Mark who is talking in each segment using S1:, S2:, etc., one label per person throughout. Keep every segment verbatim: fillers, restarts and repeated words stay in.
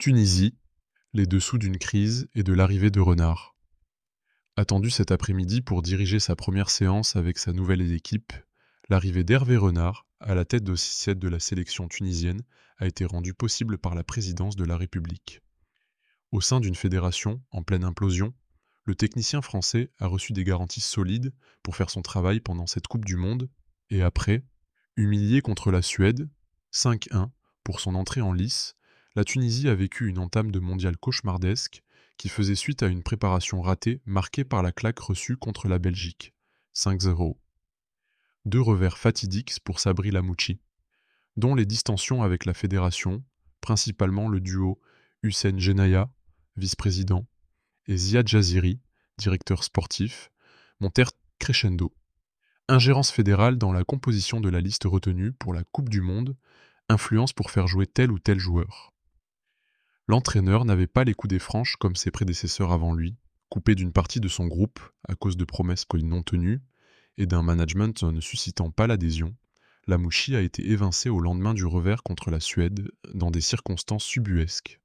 S1: Tunisie, les dessous d'une crise et de l'arrivée de Renard. Attendu cet après-midi pour diriger sa première séance avec sa nouvelle équipe, l'arrivée d'Hervé Renard, à la tête d'officiel de la sélection tunisienne, a été rendue possible par la présidence de la République. Au sein d'une fédération en pleine implosion, le technicien français a reçu des garanties solides pour faire son travail pendant cette Coupe du Monde, et après, humilié contre la Suède, cinq un, pour son entrée en lice, la Tunisie a vécu une entame de mondial cauchemardesque qui faisait suite à une préparation ratée marquée par la claque reçue contre la Belgique, cinq zéro. Deux revers fatidiques pour Sabri Lamouchi, dont les distensions avec la fédération, principalement le duo Hussein Genaya, vice-président, et Ziad Jaziri, directeur sportif, montèrent crescendo. Ingérence fédérale dans la composition de la liste retenue pour la Coupe du Monde, influence pour faire jouer tel ou tel joueur. L'entraîneur n'avait pas les coups des franches comme ses prédécesseurs avant lui, coupé d'une partie de son groupe à cause de promesses non tenues et d'un management ne suscitant pas l'adhésion. Lamouchi a été évincé au lendemain du revers contre la Suède dans des circonstances subuesques.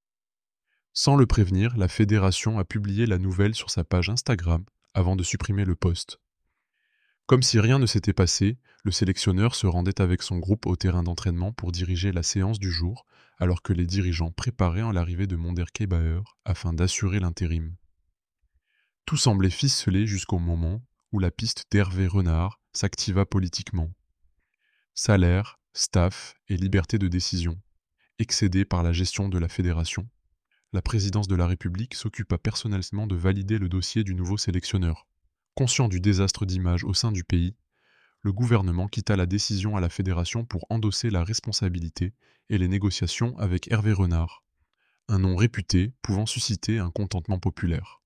S1: Sans le prévenir, la fédération a publié la nouvelle sur sa page Instagram avant de supprimer le post. Comme si rien ne s'était passé, le sélectionneur se rendait avec son groupe au terrain d'entraînement pour diriger la séance du jour, alors que les dirigeants préparaient en l'arrivée de Monder Kebauer afin d'assurer l'intérim. Tout semblait ficelé jusqu'au moment où la piste d'Hervé Renard s'activa politiquement. Salaire, staff et liberté de décision, excédés par la gestion de la fédération, la présidence de la République s'occupa personnellement de valider le dossier du nouveau sélectionneur. Conscient du désastre d'image au sein du pays, le gouvernement quitta la décision à la fédération pour endosser la responsabilité et les négociations avec Hervé Renard, un nom réputé pouvant susciter un contentement populaire.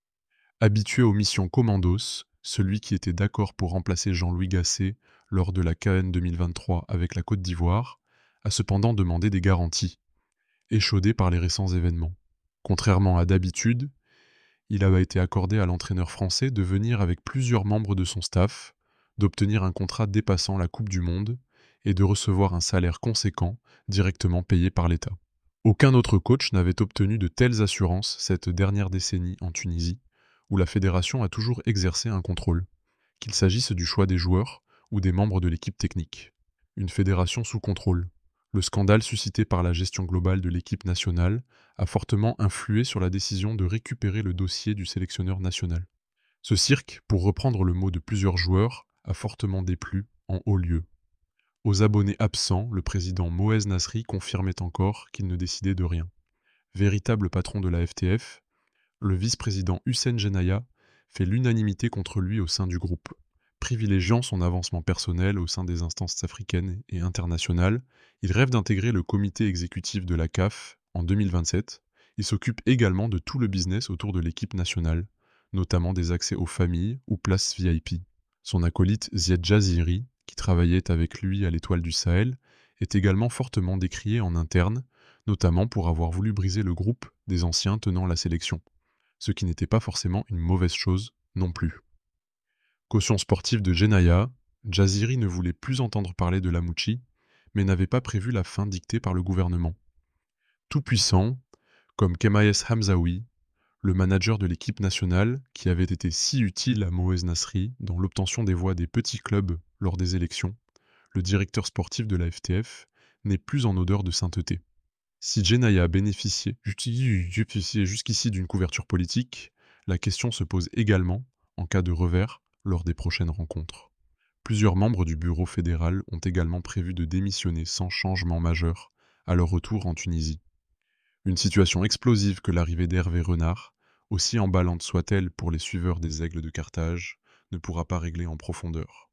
S1: Habitué aux missions commandos, celui qui était d'accord pour remplacer Jean-Louis Gasset lors de la C A N deux mille vingt-trois avec la Côte d'Ivoire, a cependant demandé des garanties, échaudé par les récents événements. Contrairement à d'habitude, il avait été accordé à l'entraîneur français de venir avec plusieurs membres de son staff, d'obtenir un contrat dépassant la Coupe du Monde et de recevoir un salaire conséquent directement payé par l'État. Aucun autre coach n'avait obtenu de telles assurances cette dernière décennie en Tunisie, où la fédération a toujours exercé un contrôle, qu'il s'agisse du choix des joueurs ou des membres de l'équipe technique. Une fédération sous contrôle. Le scandale suscité par la gestion globale de l'équipe nationale a fortement influé sur la décision de récupérer le dossier du sélectionneur national. Ce cirque, pour reprendre le mot de plusieurs joueurs, a fortement déplu en haut lieu. Aux abonnés absents, le président Moez Nasri confirmait encore qu'il ne décidait de rien. Véritable patron de la F T F, le vice-président Hussein Genaya fait l'unanimité contre lui au sein du groupe. Privilégiant son avancement personnel au sein des instances africaines et internationales, il rêve d'intégrer le comité exécutif de la C A F en deux mille vingt-sept. Il s'occupe également de tout le business autour de l'équipe nationale, notamment des accès aux familles ou places V I P. Son acolyte Ziad Jaziri, qui travaillait avec lui à l'Étoile du Sahel, est également fortement décrié en interne, notamment pour avoir voulu briser le groupe des anciens tenant la sélection, ce qui n'était pas forcément une mauvaise chose non plus. Caution sportive de Genaya, Jaziri ne voulait plus entendre parler de Lamouchi, mais n'avait pas prévu la fin dictée par le gouvernement. Tout-puissant, comme Kemaes Hamzaoui, le manager de l'équipe nationale qui avait été si utile à Moez Nasri dans l'obtention des voix des petits clubs lors des élections, le directeur sportif de la F T F n'est plus en odeur de sainteté. Si Genaya bénéficiait jusqu'ici d'une couverture politique, la question se pose également, en cas de revers, lors des prochaines rencontres. Plusieurs membres du bureau fédéral ont également prévu de démissionner sans changement majeur à leur retour en Tunisie. Une situation explosive que l'arrivée d'Hervé Renard, aussi emballante soit-elle pour les suiveurs des Aigles de Carthage, ne pourra pas régler en profondeur.